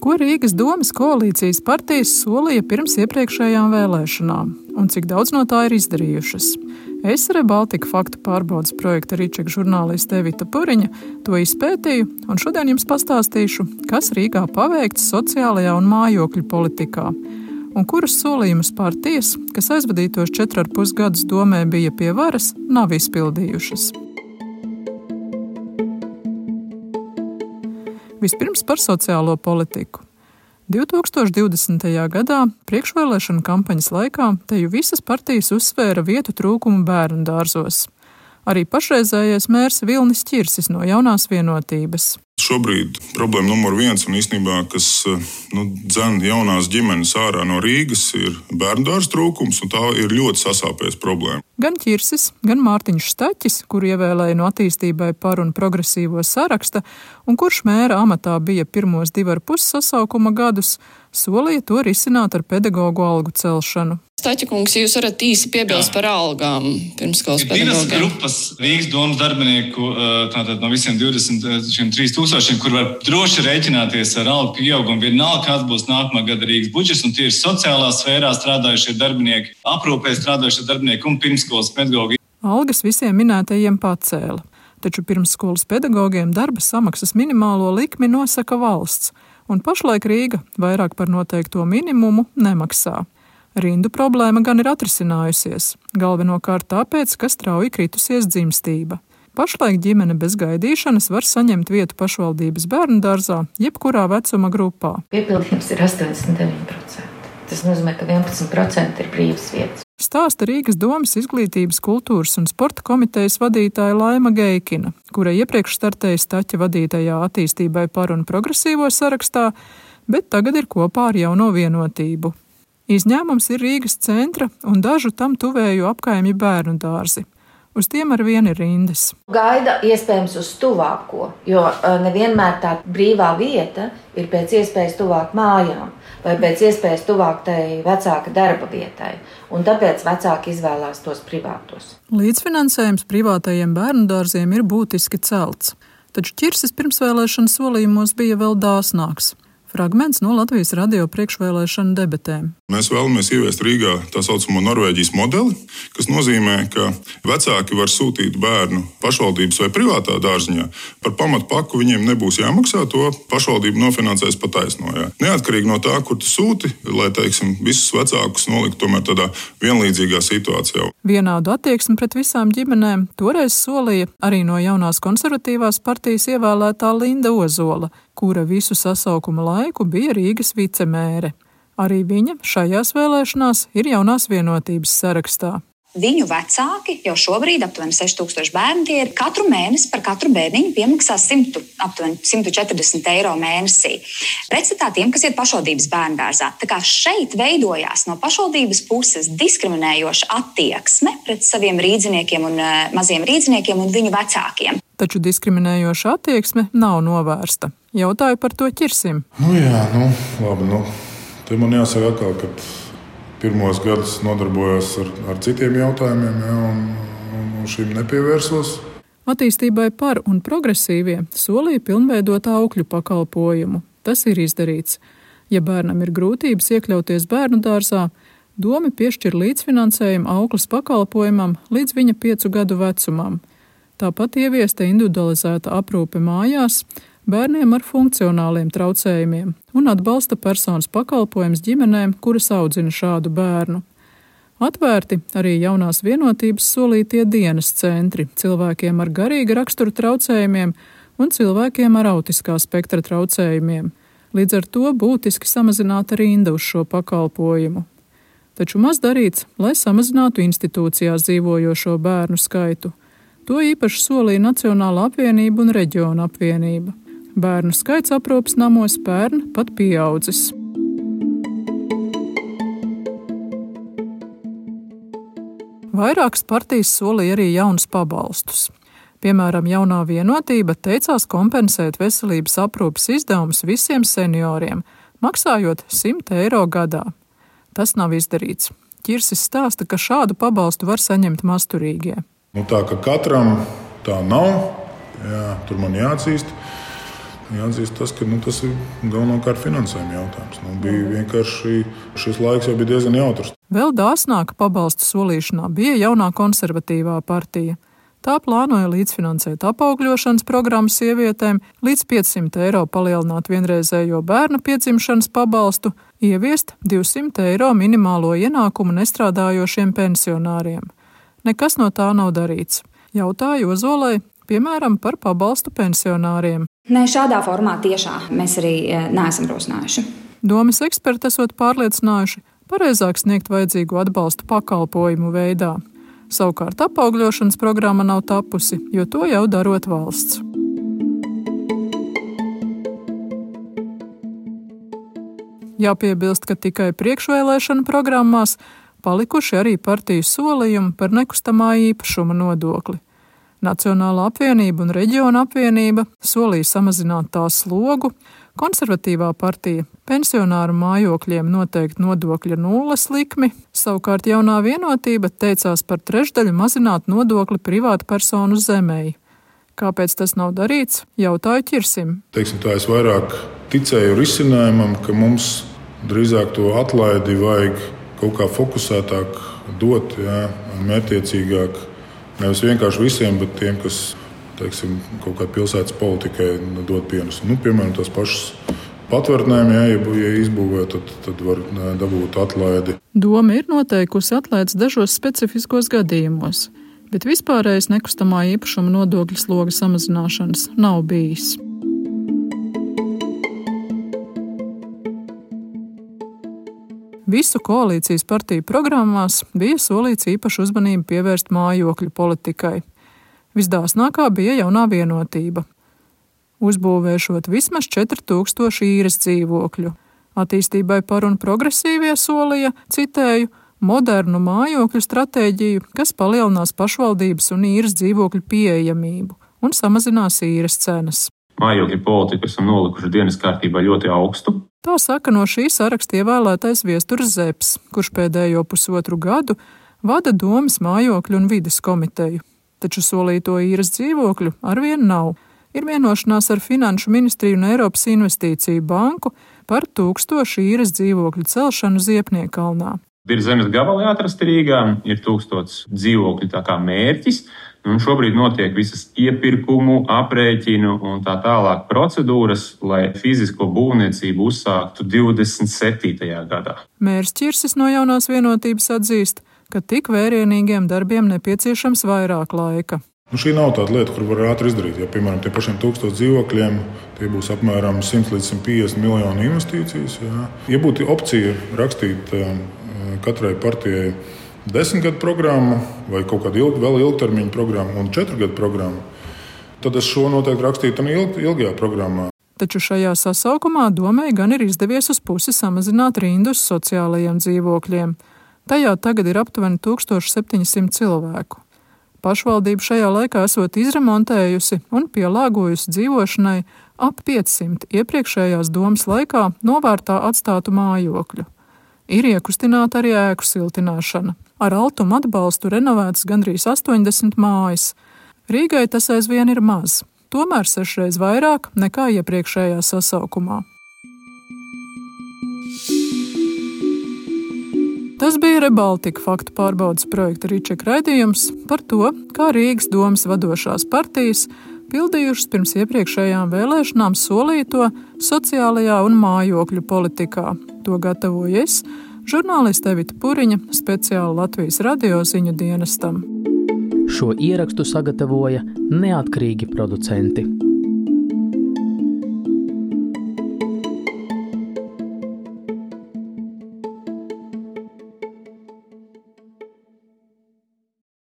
Ko Rīgas domes koalīcijas partijas solīja pirms iepriekšējām vēlēšanām un cik daudz no tā ir izdarījušas? Es Rebaltika faktu pārbaudes projekta Ričeka žurnāliste Evita Puriņa to izpētīju un šodien jums pastāstīšu, kas Rīgā paveikts sociālajā un mājokļu politikā un kurus solījumus partijas, kas aizvadītos 4,5 gadus domē bija pie varas, nav izpildījušas. Vispirms par sociālo politiku. 2020. gadā priekšvēlēšanu kampaņas laikā teju visas partijas uzsvēra vietu trūkumu bērnu dārzos. Arī pašreizējais mērs Vilnis Ķirsis no Jaunās Vienotības. Šobrīd problēma numur 1 un īstenībā, kas dzen jaunās ģimenes ārā no Rīgas, ir bērndārza trūkums, un tā ir ļoti sasāpēs problēma. Gan Ķirsis, gan Mārtiņš Staķis, kuru ievēlēja no Attīstībai par un progresīvo saraksta, un kurš mēra amatā bija pirmos 2,5 sasaukuma gadus, solīja to risināt ar pedagogu algu celšanu. Staķa kungs, jūs varat īsi piebilst par algām pirmskolas pedagogiem? Ir divas grupas Rīgas domas darbinieku, tātad no visiem 23 tūkstošiem, kur var droši rēķināties ar algu pieaugumu. Vienalga, kāds būs nākamā gada Rīgas budžets, un tie ir sociālā sfērā strādājušie darbinieki, aprūpē strādājušie darbinieki un pirmskolas pedagogi. Algas visiem minētajiem pacēla, taču pirmskolas pedagogiem darba samaksas minimālo likmi nosaka valsts, un pašlaik Rīga vairāk par noteikto minimumu nemaksā. Rindu problēma gan ir atrisinājusies, galvenokārt tāpēc, ka strauji kritusies dzimstība. Pašlaik ģimene bez gaidīšanas var saņemt vietu pašvaldības bērnu dārzā, jebkurā vecuma grupā. Piepildījums ir 89%. Tas nozīmē, ka 11% ir brīvas vietas. Stāsta Rīgas domes izglītības, kultūras un sporta komitejas vadītāja Laima Geikina, kura iepriekš startēja Staķa vadītajā Attīstībai par un progresīvo sarakstā, bet tagad ir kopā ar Jauno Vienotību. Izņēmums ir Rīgas centra un dažu tam tuvēju apkaimju bērnu dārzi. Uz tiem ar vienu ir rindas. Gaida iespējams uz tuvāko, jo nevienmēr tā brīvā vieta ir pēc iespējas tuvāk mājām vai pēc iespējas tuvāk tai vecāka darba vietai, un tāpēc vecāki izvēlās tos privātos. Līdzfinansējums privātajiem bērnu dārziem ir būtiski celts, taču Ķirsis pirmsvēlēšanu solījumos bija vēl dāsnāks. Fragments no Latvijas radio priekšvēlēšanu debatēm. Mēs vēlamies ieviest Rīgā tā saucamo Norvēģijas modeli, kas nozīmē, ka vecāki var sūtīt bērnu pašvaldības vai privātā dārziņā. Par pamatpaku viņiem nebūs jāmaksā, to pašvaldība nofinansēs pa taisno. Neatkarīgi no tā, kur tu sūti, lai, visus vecākus nolikt tomēr tādā vienlīdzīgā situācijā. Vienādu attieksmi pret visām ģimenēm toreiz solīja arī no Jaunās konservatīvās partijas ievēlētā Linda Ozola, kura visu sasaukuma laiku bija Rīgas vicemēre. Arī viņa šajās vēlēšanās ir Jaunās Vienotības sarakstā. Viņu vecāki jau šobrīd aptuveni 6,000 bērni, tie ir katru mēnesi par katru bērniņu piemaksā aptuveni 140 eiro mēnesī. Pretstatā tiem, kas iet pašvaldības bērndārzā. Tā kā šeit veidojās no pašvaldības puses diskriminējoša attieksme pret saviem rīdziniekiem un maziem rīdziniekiem un viņu vecākiem. Taču diskriminējoša attieksme nav novērsta. Jautāju par to Ķirsim. Labi. Te man jāsaka atkal, ka pirmos gadus nodarbojos ar citiem jautājumiem, un šim nepievērsos. Attīstībai par un progresīvie solīja pilnveidot aukļu pakalpojumu. Tas ir izdarīts. Ja bērnam ir grūtības iekļauties bērnu dārzā, dome piešķir līdzfinansējumu auklas pakalpojumam līdz viņa 5 gadu vecumam. Tāpat ieviesta individualizēta aprūpe mājās bērniem ar funkcionāliem traucējumiem un atbalsta personas pakalpojums ģimenēm, kuras audzina šādu bērnu. Atvērti arī Jaunās Vienotības solītie dienas centri cilvēkiem ar garīga rakstura traucējumiem un cilvēkiem ar autiskā spektra traucējumiem. Līdz ar to būtiski samazināta rinda uz šo pakalpojumu. Taču maz darīts, lai samazinātu institūcijās dzīvojošo bērnu skaitu. To īpaši solīja Nacionāla apvienība un Reģiona apvienība. Bērnu skaits aprūpes namos pērn pat pieaudzis. Vairākas partijas solīja arī jaunus pabalstus. Piemēram, Jaunā Vienotība teicās kompensēt veselības aprūpes izdevumus visiem senioriem, maksājot 100 eiro gadā. Tas nav izdarīts. Ķirsis stāsta, ka šādu pabalstu var saņemt mazturīgie. Tā ka katram tā nav, tur man jāatzīst. jāatzīst tas, ka tas ir galvenokārt finansējuma jautājums. Bija vienkārši šis laiks jau bija diezgan jautrs. Vēl dāsnāka pabalstu solīšanā bija jaunā konservatīvā partija. Tā plānoja līdzfinansēt apaugļošanas programmu sievietēm, līdz 500 eiro palielināt vienreizējo bērna piedzimšanas pabalstu, ieviest 200 eiro minimālo ienākumu nestrādājošiem pensionāriem. Nekas no tā nav darīts. Jautāju Ozolai, piemēram, par pabalstu pensionāriem. Nē, šādā formā tiešā mēs arī neesam rosinājuši. Domes eksperti esot pārliecinājuši, pareizāk sniegt vajadzīgo atbalstu pakalpojumu veidā. Savukārt apaugļošanas programma nav tapusi, jo to jau darot valsts. Jāpiebilst, ka tikai priekšvēlēšana programmās palikuši arī partiju solījumi par nekustamā īpašuma nodokli. Nacionālā apvienība un reģiona apvienība solīja samazināt tās slogu, konservatīvā partija pensionāru mājokļiem noteikt nodokļa nulles likmi, savukārt jaunā vienotība teicās par trešdaļu mazināt nodokli privātpersonu zemei. Kāpēc tas nav darīts, jautāju Ķirsim. Es vairāk ticēju risinājumam, ka mums drīzāk to atlaidi vajag kaut kā fokusētāk dot, mērķtiecīgāk. Nevis vienkārši visiem, bet tiem, kas kaut kā pilsētas politikai dod pienesumu. Piemēram, tās pašas patvērtnēm, ja izbūvē, tad var dabūt atlaidi. Doma ir noteikusi atlaides dažos specifiskos gadījumos, bet vispārējais nekustamā īpašuma nodokļa sloga samazināšanas nav bijis. Visu koalīcijas partiju programmās bija solīts īpašu uzmanību pievērst mājokļu politikai. Visdāsnākā bija jaunā vienotība. Uzbūvēšot vismaz 4000 īres dzīvokļu. Attīstībai par un progresīvie solīja, citēju, modernu mājokļu stratēģiju, kas palielinās pašvaldības un īres dzīvokļu pieejamību un samazinās īres cenas. Mājokļu politiku esam nolikuši dienas kārtībā ļoti augstu. Tā saka no šī saraksta ievēlētais Viesturs Zepes, kurš pēdējo pusotru gadu vada Domes mājokļu un vides komiteju. Taču solīto īres dzīvokļu arvien nav. Ir vienošanās ar Finanšu ministriju un Eiropas investīciju banku par 1000 īres dzīvokļu celšanu Ziepniekalnā. Ir zemes gabali atrasti Rīgā, ir 1000 dzīvokļu tā kā mērķis. Un šobrīd notiek visas iepirkumu, aprēķinu un tā tālāk procedūras, lai fizisko būvniecību uzsāktu 27. gadā. Mērs Ķirsis no jaunās vienotības atzīst, ka tik vērienīgiem darbiem nepieciešams vairāk laika. Šī nav tāda lieta, kur var ātri izdarīt. Ja, piemēram, tie pašiem 1000 dzīvokļiem, tie būs apmēram 100 līdz 150 miljonu investīcijas. Ja būtu opcija rakstīt katrai partijai 10 gadu programmu vai kaut kādu vēl ilgtermiņu programmu un 4 gadu programmu, tad es šo noteikti rakstītu ilgajā programmā. Taču šajā sasaukumā Domei gan ir izdevies uz pusi samazināt rindu uz sociālajiem dzīvokļiem. Tajā tagad ir aptuveni 1700 cilvēku. Pašvaldība šajā laikā esot izremontējusi un pielāgojusi dzīvošanai ap 500 iepriekšējās Domes laikā novārtā atstātu mājokļu. Ir iekustināta arī ēku siltināšana. Ar Altuma atbalstu renovētas gandrīz 80 mājas. Rīgai tas aizvien ir maz, tomēr 6 reiz vairāk nekā iepriekšējā sasaukumā. Tas bija Rebaltika faktu pārbaudes projekta Ričeka raidījums par to, kā Rīgas domes vadošās partijas pildījušas pirms iepriekšējām vēlēšanām solīto sociālajā un mājokļu politikā. To gatavoju es, žurnāliste Evita Puriņa, speciāli Latvijas radio ziņu dienestam. Šo ierakstu sagatavoja neatkarīgi producenti.